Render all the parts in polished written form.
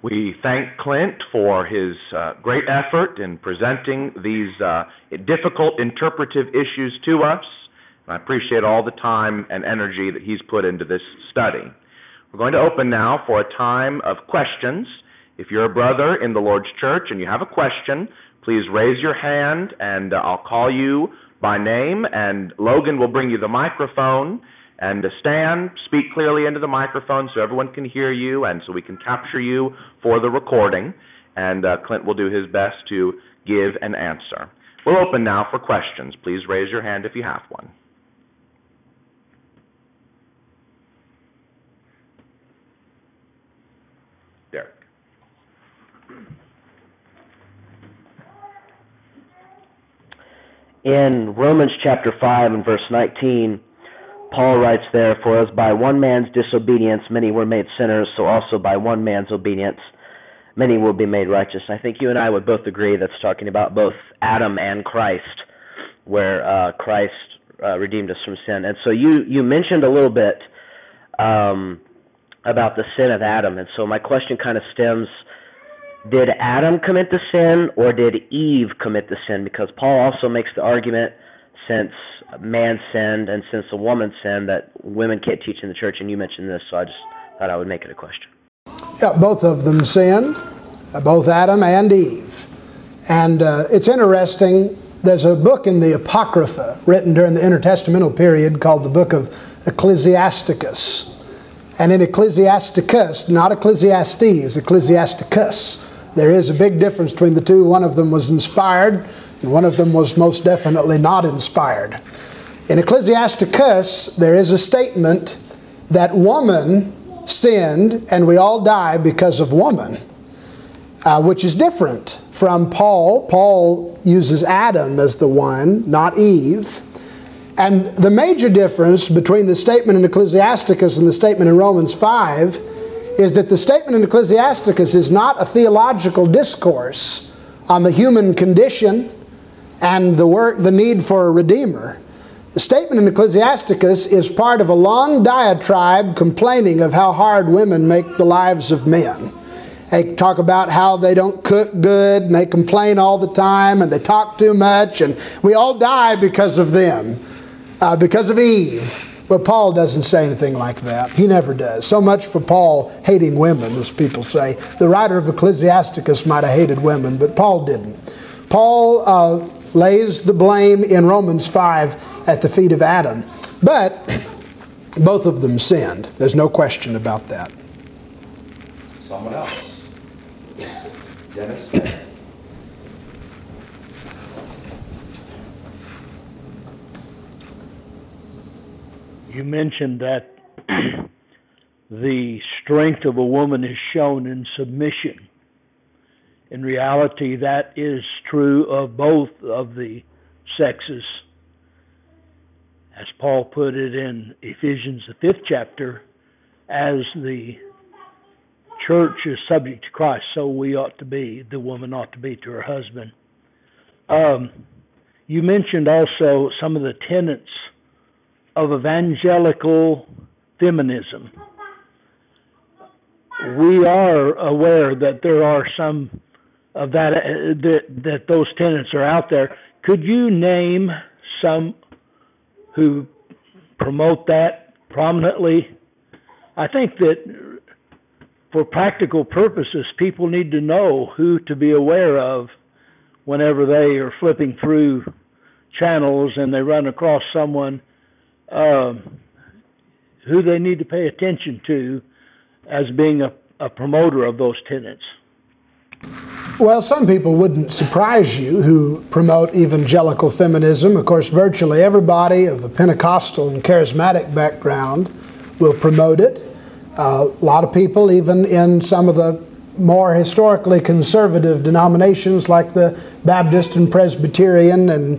We thank Clint for his great effort in presenting these difficult interpretive issues to us. And I appreciate all the time and energy that he's put into this study. We're going to open now for a time of questions. If you're a brother in the Lord's church and you have a question, please raise your hand and I'll call you by name, and Logan will bring you the microphone. And stand, speak clearly into the microphone so everyone can hear you and so we can capture you for the recording. And Clint will do his best to give an answer. We'll open now for questions. Please raise your hand if you have one. Derek. In Romans chapter 5 and verse 19, Paul writes there, "For as by one man's disobedience many were made sinners, so also by one man's obedience many will be made righteous." I think you and I would both agree that's talking about both Adam and Christ, where Christ redeemed us from sin. And so you mentioned a little bit about the sin of Adam, and so my question kind of stems, did Adam commit the sin or did Eve commit the sin? Because Paul also makes the argument, since man sinned and since a woman sinned, that women can't teach in the church, and you mentioned this, so I just thought I would make it a question. Yeah, both of them sinned, both Adam and Eve. And it's interesting, there's a book in the Apocrypha written during the intertestamental period called the book of Ecclesiasticus. And in Ecclesiasticus, not Ecclesiastes, Ecclesiasticus, there is a big difference between the two. One of them was inspired, and one of them was most definitely not inspired. In Ecclesiasticus, there is a statement that woman sinned and we all die because of woman, which is different from Paul. Paul uses Adam as the one, not Eve. And the major difference between the statement in Ecclesiasticus and the statement in Romans 5 is that the statement in Ecclesiasticus is not a theological discourse on the human condition and the need for a redeemer. The statement in Ecclesiasticus is part of a long diatribe complaining of how hard women make the lives of men. They talk about how they don't cook good, and they complain all the time, and they talk too much, and we all die because of them, because of Eve. Well, Paul doesn't say anything like that. He never does. So much for Paul hating women, as people say. The writer of Ecclesiasticus might have hated women, but Paul didn't. Paul lays the blame in Romans 5 at the feet of Adam. But both of them sinned. There's no question about that. Someone else. Dennis. You mentioned that the strength of a woman is shown in submission. In reality, that is true of both of the sexes. As Paul put it in Ephesians, the 5th chapter, as the church is subject to Christ, so we ought to be, the woman ought to be to her husband. You mentioned also some of the tenets of evangelical feminism. We are aware that there are some of that those tenets are out there. Could you name some who promote that prominently? I think that for practical purposes, people need to know who to be aware of whenever they are flipping through channels and they run across someone who they need to pay attention to as being a promoter of those tenets. Well, some people wouldn't surprise you who promote evangelical feminism. Of course, virtually everybody of a Pentecostal and charismatic background will promote it. A lot of people, even in some of the more historically conservative denominations like the Baptist and Presbyterian and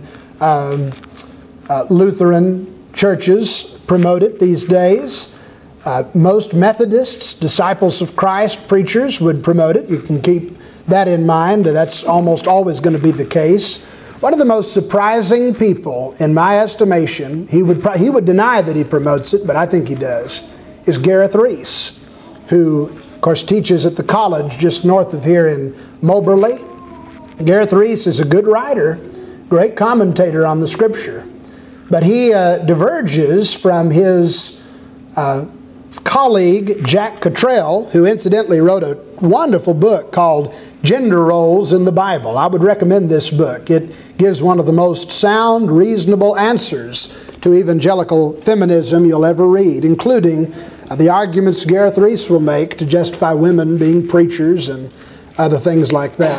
Lutheran churches, promote it these days. Most Methodists, Disciples of Christ preachers would promote it. You can keep that in mind. That's almost always going to be the case. One of the most surprising people, in my estimation, he would deny that he promotes it, but I think he does, is Gareth Reese, who course, teaches at the college just north of here in Moberly. Gareth Reese is a good writer, great commentator on the Scripture. But he diverges from his colleague, Jack Cottrell, who incidentally wrote a wonderful book called Gender Roles in the Bible. I would recommend this book. It gives one of the most sound, reasonable answers to evangelical feminism you'll ever read, including the arguments Gareth Reese will make to justify women being preachers and other things like that.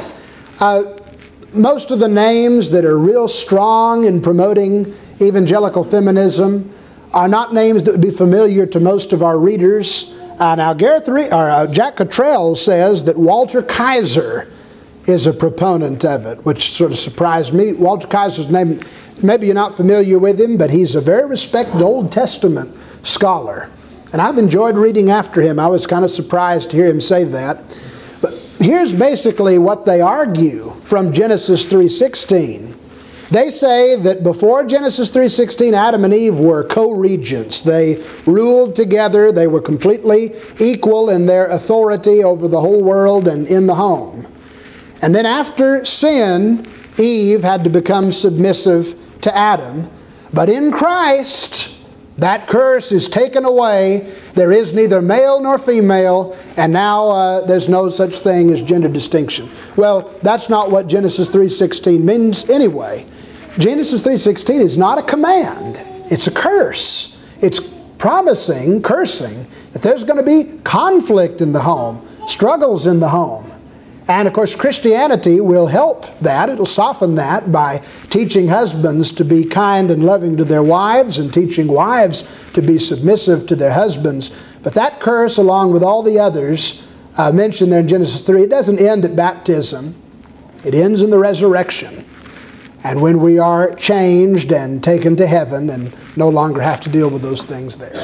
Most of the names that are real strong in promoting evangelical feminism are not names that would be familiar to most of our readers. Now, Jack Cottrell says that Walter Kaiser is a proponent of it, which sort of surprised me. Walter Kaiser's name, maybe you're not familiar with him, but he's a very respected Old Testament scholar. And I've enjoyed reading after him. I was kind of surprised to hear him say that. But here's basically what they argue from Genesis 3:16. They say that before Genesis 3:16, Adam and Eve were co-regents. They ruled together. They were completely equal in their authority over the whole world and in the home. And then after sin, Eve had to become submissive to Adam. But in Christ, that curse is taken away. There is neither male nor female, and now there's no such thing as gender distinction. Well, that's not what Genesis 3:16 means anyway. Genesis 3:16 is not a command. It's a curse. It's promising, cursing, that there's going to be conflict in the home, struggles in the home. And of course, Christianity will help that. It'll soften that by teaching husbands to be kind and loving to their wives and teaching wives to be submissive to their husbands. But that curse, along with all the others mentioned there in Genesis 3, it doesn't end at baptism. It ends in the resurrection. And when we are changed and taken to heaven and no longer have to deal with those things there.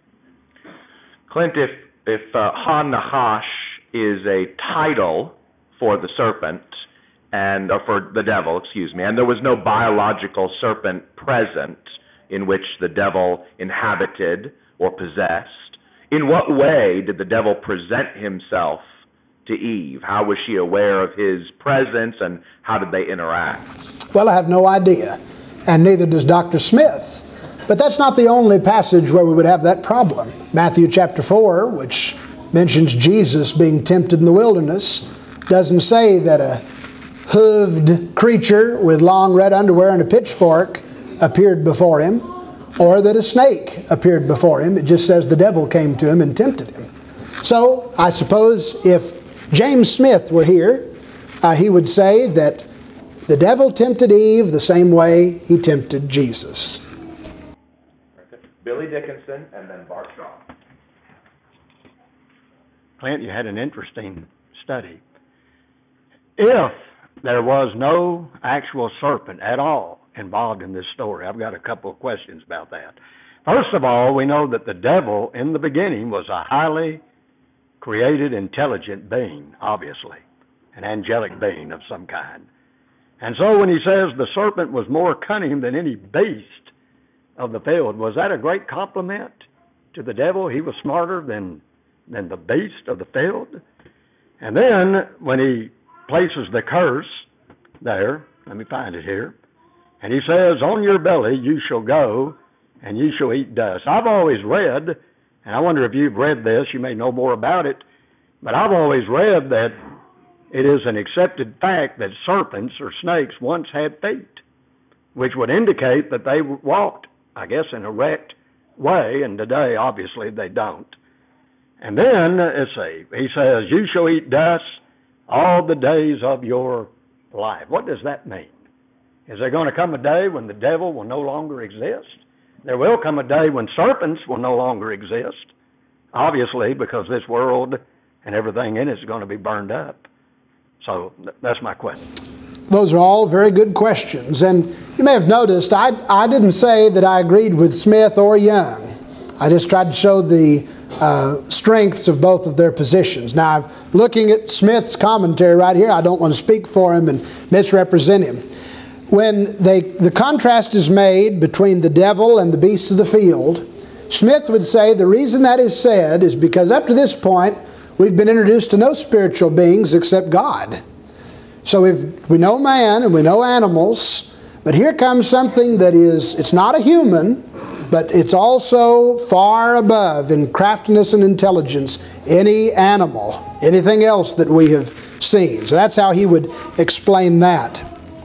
Clint, if Ha-Nahash is a title for the serpent, or for the devil, and there was no biological serpent present in which the devil inhabited or possessed, in what way did the devil present himself to Eve? How was she aware of his presence, and how did they interact? Well, I have no idea, and neither does Dr. Smith. But that's not the only passage where we would have that problem. Matthew chapter 4, which mentions Jesus being tempted in the wilderness, doesn't say that a hooved creature with long red underwear and a pitchfork appeared before him, or that a snake appeared before him. It just says the devil came to him and tempted him. So I suppose if James Smith were here, he would say that the devil tempted Eve the same way he tempted Jesus. Billy Dickinson and then Bart Shaw. Clint, you had an interesting study. If there was no actual serpent at all involved in this story, I've got a couple of questions about that. First of all, we know that the devil in the beginning was a highly created, intelligent being, obviously, an angelic being of some kind. And so when he says the serpent was more cunning than any beast of the field, was that a great compliment to the devil? He was smarter than the beast of the field? And then when he places the curse there, let me find it here, and he says, on your belly you shall go, and you shall eat dust. I've always read, and I wonder if you've read this, you may know more about it, but I've always read that it is an accepted fact that serpents or snakes once had feet, which would indicate that they walked, I guess, in an erect way, and today, obviously, they don't. And then, let's see, he says, you shall eat dust all the days of your life. What does that mean? Is there going to come a day when the devil will no longer exist? There will come a day when serpents will no longer exist, obviously, because this world and everything in it is going to be burned up. So that's my question. Those are all very good questions. And you may have noticed I didn't say that I agreed with Smith or Young. I just tried to show the strengths of both of their positions. Now, I'm looking at Smith's commentary right here. I don't want to speak for him and misrepresent him. When the contrast is made between the devil and the beasts of the field, Smith would say the reason that is said is because up to this point, we've been introduced to no spiritual beings except God. So we know man and we know animals, but here comes something that it's not a human, but it's also far above in craftiness and intelligence any animal, anything else that we have seen. So that's how he would explain that.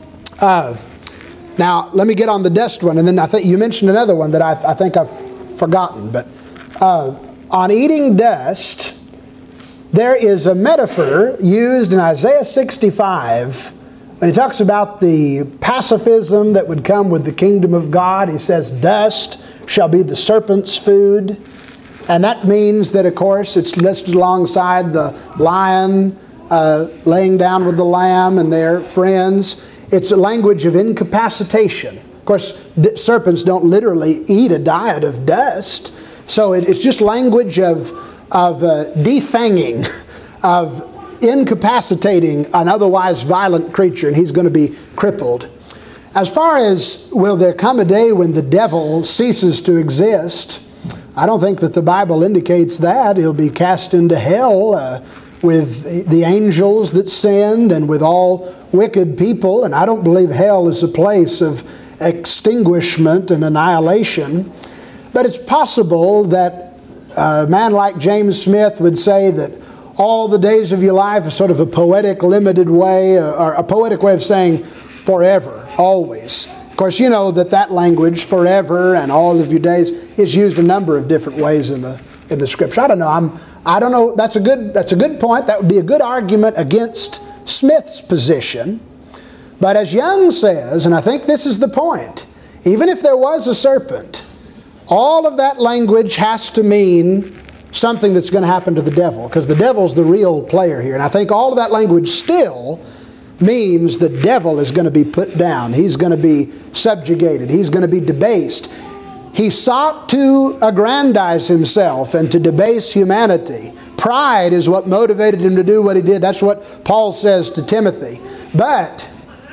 Now, let me get on the dust one, and then I think you mentioned another one that I think I've forgotten. But on eating dust, there is a metaphor used in Isaiah 65 when he talks about the pacifism that would come with the kingdom of God. He says, dust shall be the serpent's food. And that means that, of course, it's listed alongside the lion laying down with the lamb and their friends. It's a language of incapacitation. Of course, serpents don't literally eat a diet of dust. So it's just language of defanging, of incapacitating an otherwise violent creature, and he's going to be crippled. As far as will there come a day when the devil ceases to exist, I don't think that the Bible indicates that. He'll be cast into hell with the angels that sinned and with all wicked people, and I don't believe hell is a place of extinguishment and annihilation. But it's possible that a man like James Smith would say that all the days of your life is sort of a poetic, limited way, or a poetic way of saying forever, always. Of course, you know that language, forever and all of your days, is used a number of different ways in the Scripture. I don't know. That's a good point. That would be a good argument against Smith's position. But as Young says, and I think this is the point, even if there was a serpent, all of that language has to mean something that's going to happen to the devil, because the devil's the real player here. And I think all of that language still means the devil is going to be put down. He's going to be subjugated. He's going to be debased. He sought to aggrandize himself and to debase humanity. Pride is what motivated him to do what he did. That's what Paul says to Timothy. But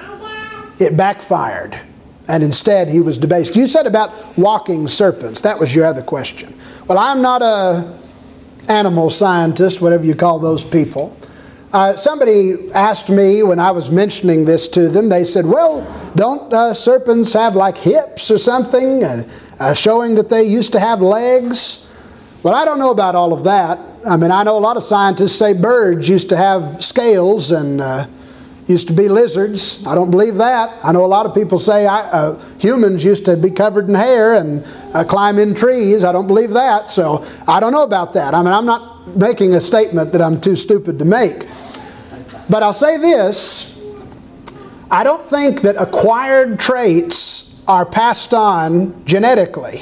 it backfired, and instead he was debased. You said about walking serpents. That was your other question. Well, I'm not an animal scientist, whatever you call those people. Somebody asked me when I was mentioning this to them, they said, well, don't serpents have like hips or something, showing that they used to have legs? Well, I don't know about all of that. I mean, I know a lot of scientists say birds used to have scales and used to be lizards. I don't believe that. I know a lot of people say humans used to be covered in hair and climb in trees. I don't believe that. So I don't know about that. I mean, I'm not making a statement that I'm too stupid to make. But I'll say this. I don't think that acquired traits are passed on genetically.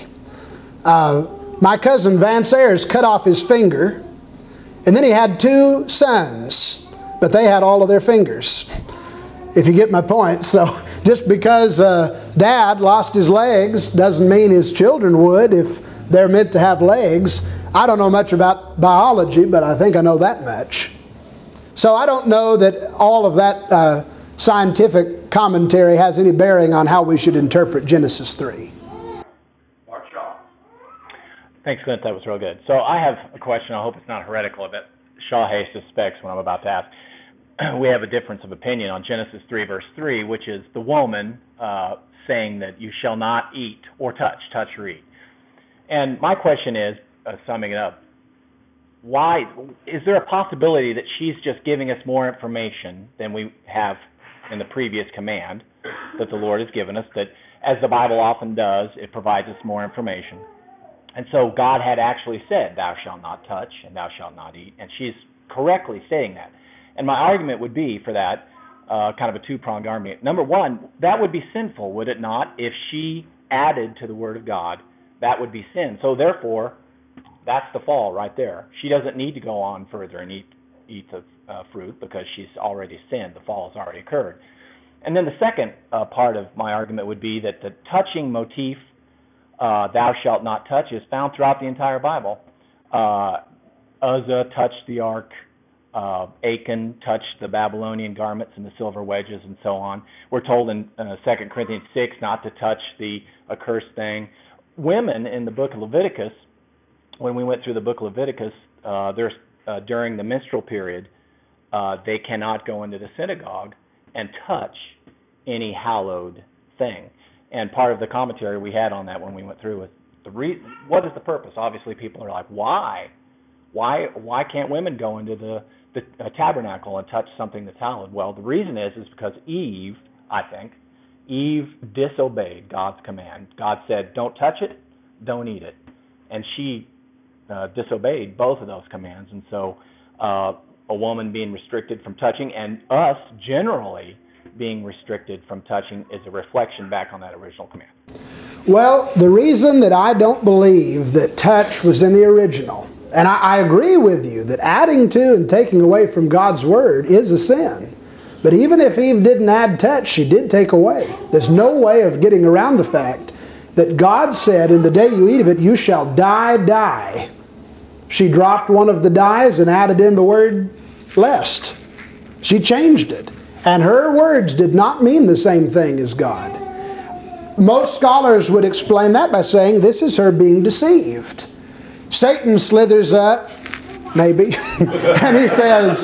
My cousin Vance Ayers cut off his finger, and then he had 2 sons, but they had all of their fingers, if you get my point. So just because Dad lost his legs doesn't mean his children would if they're meant to have legs. I don't know much about biology, but I think I know that much. So I don't know that all of that scientific commentary has any bearing on how we should interpret Genesis 3. Mark Shaw. Thanks, Clint. That was real good. So I have a question. I hope it's not heretical, but Shaw Hay suspects what I'm about to ask. We have a difference of opinion on Genesis 3, verse 3, which is the woman saying that you shall not eat or touch or eat. And my question is, summing it up, why is there a possibility that she's just giving us more information than we have in the previous command that the Lord has given us, that as the Bible often does, it provides us more information? And so God had actually said, thou shalt not touch and thou shalt not eat, and she's correctly saying that. And my argument would be for that, kind of a two-pronged argument. Number one, that would be sinful, would it not? If she added to the Word of God, that would be sin. So therefore, that's the fall right there. She doesn't need to go on further and eat the fruit because she's already sinned. The fall has already occurred. And then the second part of my argument would be that the touching motif, thou shalt not touch, is found throughout the entire Bible. Uzzah touched the ark. Achan touched the Babylonian garments and the silver wedges and so on. We're told in 2 Corinthians 6 not to touch the accursed thing. Women in the book of Leviticus, when we went through the book of Leviticus, there's during the menstrual period, they cannot go into the synagogue and touch any hallowed thing. And part of the commentary we had on that when we went through was what is the purpose? Obviously, people are like, why? Why can't women go into the tabernacle and touch something that's hallowed? Well, the reason is because Eve disobeyed God's command. God said, don't touch it, don't eat it. And she disobeyed both of those commands. And so a woman being restricted from touching, and us generally being restricted from touching, is a reflection back on that original command. Well, the reason that I don't believe that touch was in the original, and I agree with you that adding to and taking away from God's Word is a sin. But even if Eve didn't add touch, she did take away. There's no way of getting around the fact that God said, in the day you eat of it, you shall die. She dropped one of the dies and added in the word lest. She changed it. And her words did not mean the same thing as God. Most scholars would explain that by saying this is her being deceived. Satan slithers up, maybe, and he says,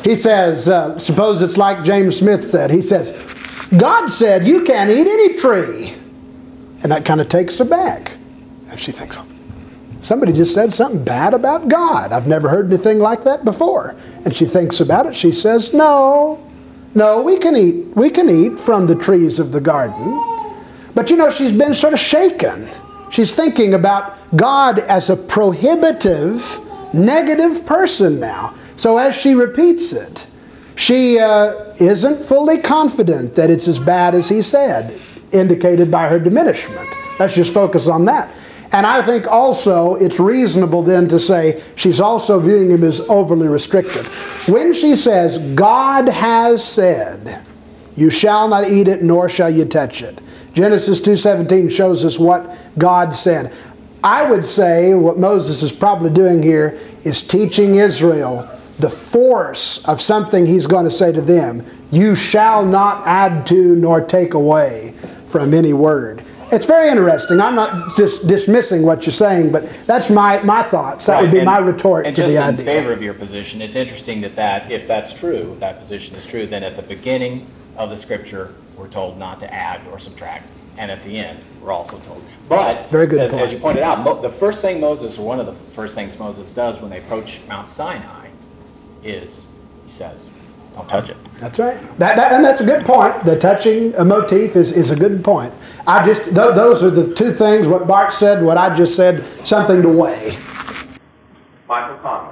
suppose it's like James Smith said, he says, God said you can't eat any tree. And that kind of takes her back. And she thinks, somebody just said something bad about God. I've never heard anything like that before. And she thinks about it. She says, no, we can eat from the trees of the garden. But she's been sort of shaken. She's thinking about God as a prohibitive, negative person now. So as she repeats it, she isn't fully confident that it's as bad as he said, indicated by her diminishment. Let's just focus on that. And I think also it's reasonable then to say she's also viewing him as overly restrictive. When she says, God has said, you shall not eat it, nor shall you touch it. Genesis 2:17 shows us what God said. I would say what Moses is probably doing here is teaching Israel the force of something he's going to say to them. You shall not add to nor take away from any word. It's very interesting. I'm not just dismissing what you're saying, but that's my thoughts. That would be my retort to the idea. And just in favor of your position, it's interesting that if that's true, if that position is true, then at the beginning of the Scripture, we're told not to add or subtract. And at the end, we're also told. But, very good as you pointed out, the first thing Moses, or one of the first things Moses does when they approach Mount Sinai is, he says, don't touch it. That's right. And that's a good point. The touching motif is a good point. Those are the two things, what Bart said, what I just said, something to weigh. Michael Conley.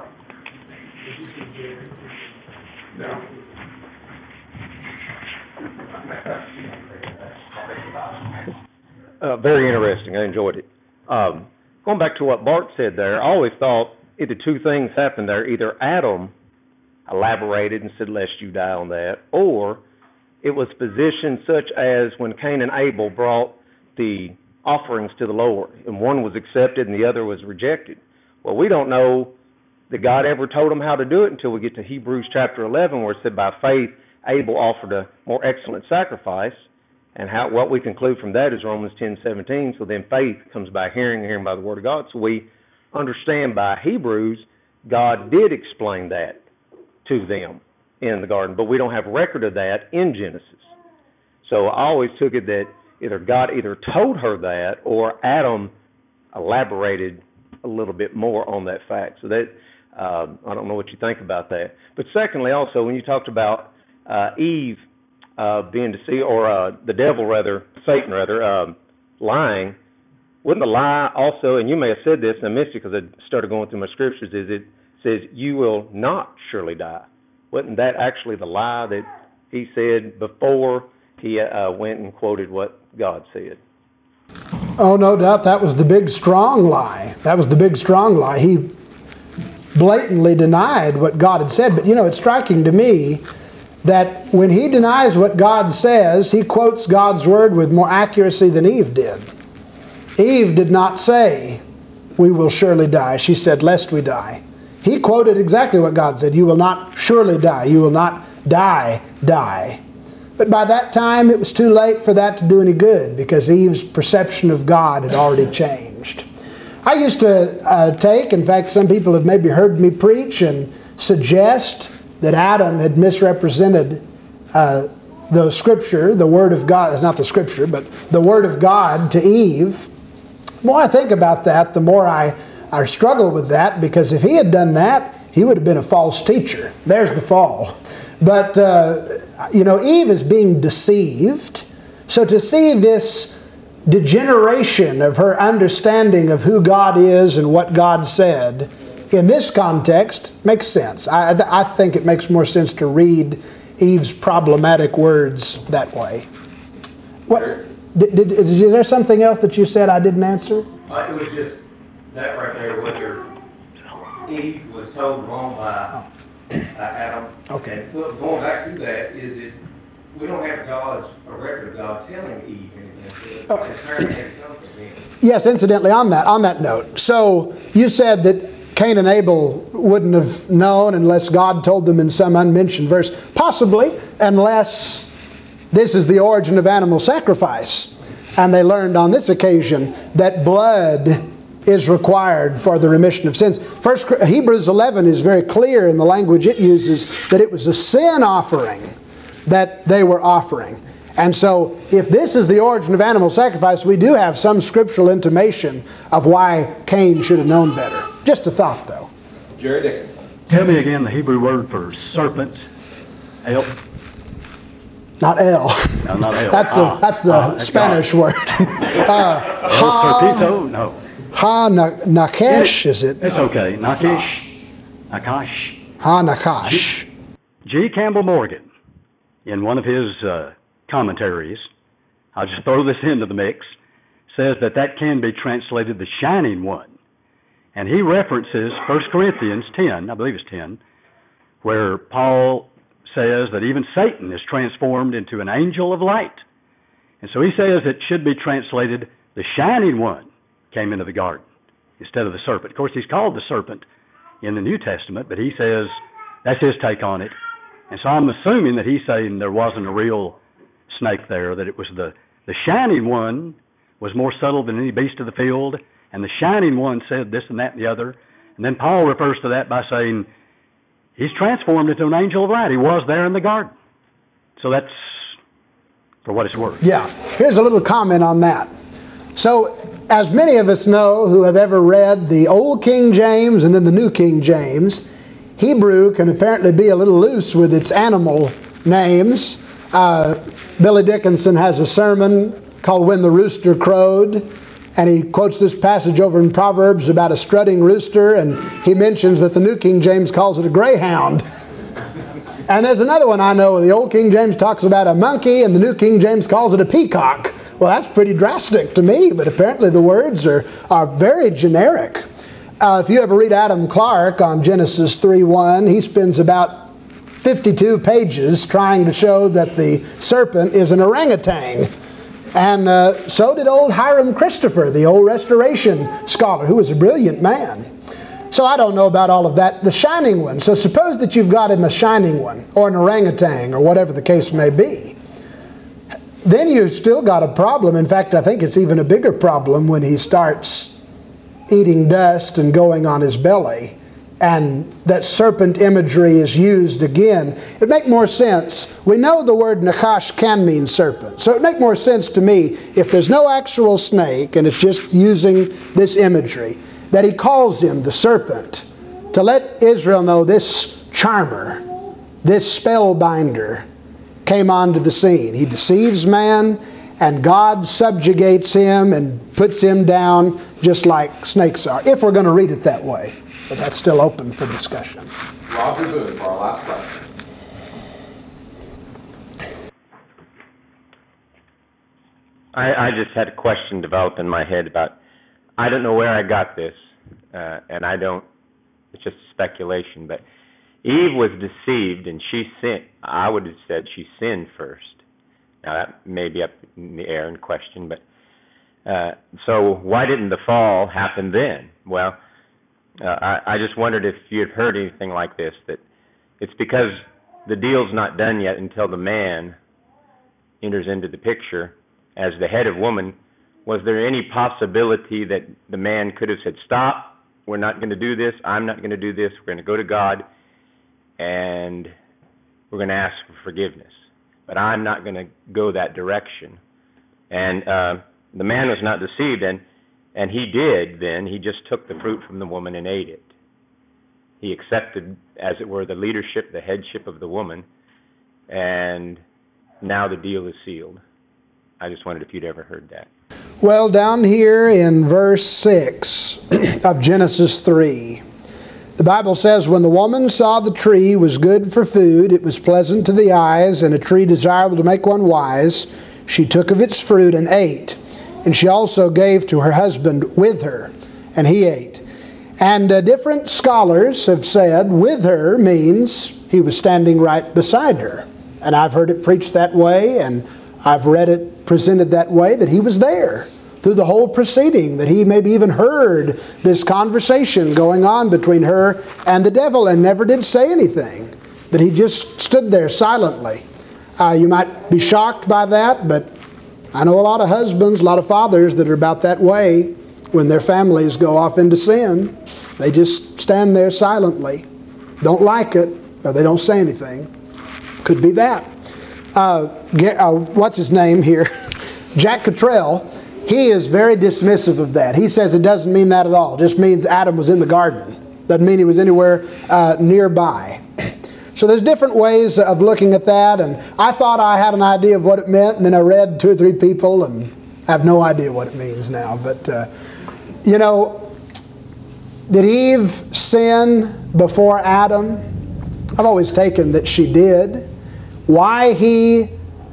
No. Very interesting. I enjoyed it. Going back to what Bart said there, I always thought either two things happened there. Either Adam elaborated and said, lest you die on that, or it was positioned such as when Cain and Abel brought the offerings to the Lord, and one was accepted and the other was rejected. Well, we don't know that God ever told them how to do it until we get to Hebrews chapter 11, where it said, by faith, Abel offered a more excellent sacrifice. And what we conclude from that is Romans 10:17. So then faith comes by hearing, and hearing by the Word of God. So we understand by Hebrews, God did explain that to them in the garden, but we don't have record of that in Genesis. So I always took it that either God told her that, or Adam elaborated a little bit more on that fact. So that I don't know what you think about that. But secondly, also when you talked about Eve being deceived, or the devil rather, Satan rather, lying, wouldn't the lie also, and you may have said this and I missed it because I started going through my scriptures, is it says you will not surely die. Wasn't that actually the lie that he said before he went and quoted what God said? Oh, no doubt that was the big strong lie. That was the big strong lie. He blatantly denied what God had said. But it's striking to me that when he denies what God says, he quotes God's word with more accuracy than Eve did. Eve did not say, we will surely die. She said, lest we die. He quoted exactly what God said. You will not surely die. You will not die. But by that time, it was too late for that to do any good because Eve's perception of God had already changed. I used to take, in fact, some people have maybe heard me preach, and suggest that Adam had misrepresented the Scripture, the Word of God, not the Scripture, but the Word of God to Eve. The more I think about that, the more I struggle with that, because if he had done that, he would have been a false teacher. There's the fall. But, Eve is being deceived. So to see this degeneration of her understanding of who God is and what God said in this context makes sense. I think it makes more sense to read Eve's problematic words that way. What? Is there something else that you said I didn't answer? It was just that right there, whether Eve was told wrong by Adam. Okay. And going back to that, we don't have a record of God telling Eve anything. So it's very had to come from him. Yes, incidentally, on that note, so you said that Cain and Abel wouldn't have known unless God told them in some unmentioned verse. Possibly, unless this is the origin of animal sacrifice. And they learned on this occasion that blood is required for the remission of sins. Hebrews 11 is very clear in the language it uses that it was a sin offering that they were offering. And so if this is the origin of animal sacrifice, we do have some scriptural intimation of why Cain should have known better. Just a thought, though. Jerry Dickinson. Tell me again the Hebrew word for serpent. El. Not El. No, not El. That's the Spanish word. Serpito? No. Nakash, is it? It's okay. Nakash. Nakash. G. Campbell Morgan, in one of his commentaries, I'll just throw this into the mix, says that can be translated the shining one. And he references 1 Corinthians 10, I believe it's 10, where Paul says that even Satan is transformed into an angel of light. And so he says it should be translated, the shining one came into the garden instead of the serpent. Of course, he's called the serpent in the New Testament, but he says that's his take on it. And so I'm assuming that he's saying there wasn't a real snake there, that it was the shining one was more subtle than any beast of the field, and the shining one said this and that and the other. And then Paul refers to that by saying he's transformed into an angel of light. He was there in the garden. So that's for what it's worth. Yeah. Here's a little comment on that. So, as many of us know who have ever read the Old King James and then the New King James, Hebrew can apparently be a little loose with its animal names. Billy Dickinson has a sermon called When the Rooster Crowed, and he quotes this passage over in Proverbs about a strutting rooster, and he mentions that the New King James calls it a greyhound. And there's another one I know, the Old King James talks about a monkey, and the New King James calls it a peacock. Well, that's pretty drastic to me, but apparently the words are very generic. If you ever read Adam Clark on Genesis 3:1, he spends about 52 pages trying to show that the serpent is an orangutan. And so did old Hiram Christopher, the old Restoration scholar, who was a brilliant man. So I don't know about all of that. The shining one. So suppose that you've got him a shining one, or an orangutan, or whatever the case may be. Then you've still got a problem. In fact, I think it's even a bigger problem when he starts eating dust and going on his belly, and that serpent imagery is used again. It'd make more sense. We know the word nakash can mean serpent, so it'd make more sense to me if there's no actual snake and it's just using this imagery, that he calls him the serpent to let Israel know this charmer, this spellbinder came onto the scene. He deceives man, and God subjugates him and puts him down just like snakes are, if we're going to read it that way. But that's still open for discussion. Roger Boone for our last question. I just had a question develop in my head about, I don't know where I got this, and it's just speculation, but Eve was deceived and she sinned. I would have said she sinned first. Now that may be up in the air in question, but so why didn't the fall happen then? Well, I just wondered if you had heard anything like this, that it's because the deal's not done yet until the man enters into the picture as the head of woman. Was there any possibility that the man could have said, stop, we're not going to do this, I'm not going to do this, we're going to go to God, and we're going to ask for forgiveness. But I'm not going to go that direction. And the man was not deceived, and he did then. He just took the fruit from the woman and ate it. He accepted, as it were, the leadership, the headship of the woman, and now the deal is sealed. I just wondered if you'd ever heard that. Well, down here in verse 6 of Genesis 3, the Bible says, when the woman saw the tree was good for food, it was pleasant to the eyes, and a tree desirable to make one wise, she took of its fruit and ate. And she also gave to her husband with her, and he ate. And different scholars have said with her means he was standing right beside her. And I've heard it preached that way, and I've read it presented that way, that he was there through the whole proceeding, that he maybe even heard this conversation going on between her and the devil and never did say anything, that he just stood there silently. You might be shocked by that, but I know a lot of husbands, a lot of fathers that are about that way when their families go off into sin. They just stand there silently, don't like it, but they don't say anything. Could be that. What's his name here? Jack Cottrell, he is very dismissive of that. He says it doesn't mean that at all. It just means Adam was in the garden. Doesn't mean he was anywhere nearby. So there's different ways of looking at that, and I thought I had an idea of what it meant, and then I read 2 or 3 people, and I have no idea what it means now. But, you know, did Eve sin before Adam? I've always taken that she did. Why he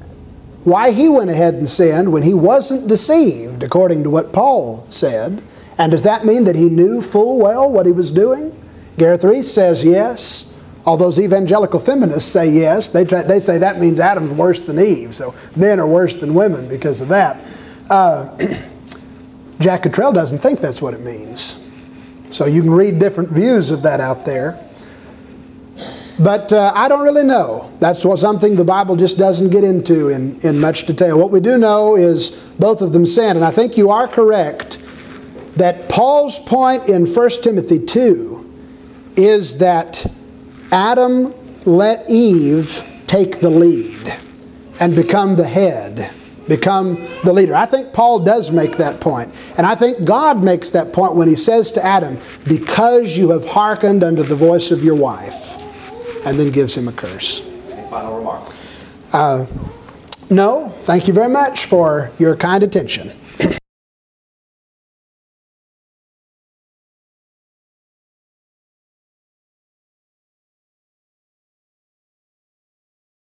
went ahead and sinned when he wasn't deceived, according to what Paul said. And does that mean that he knew full well what he was doing? Gareth Reese says yes. All those evangelical feminists say yes. They say that means Adam's worse than Eve. So men are worse than women because of that. Jack Cottrell doesn't think that's what it means. So you can read different views of that out there. But I don't really know. That's something the Bible just doesn't get into in much detail. What we do know is both of them sinned. And I think you are correct that Paul's point in 1 Timothy 2 is that Adam let Eve take the lead and become the head, become the leader. I think Paul does make that point. And I think God makes that point when he says to Adam, because you have hearkened unto the voice of your wife, and then gives him a curse. Any final remarks? No. Thank you very much for your kind attention.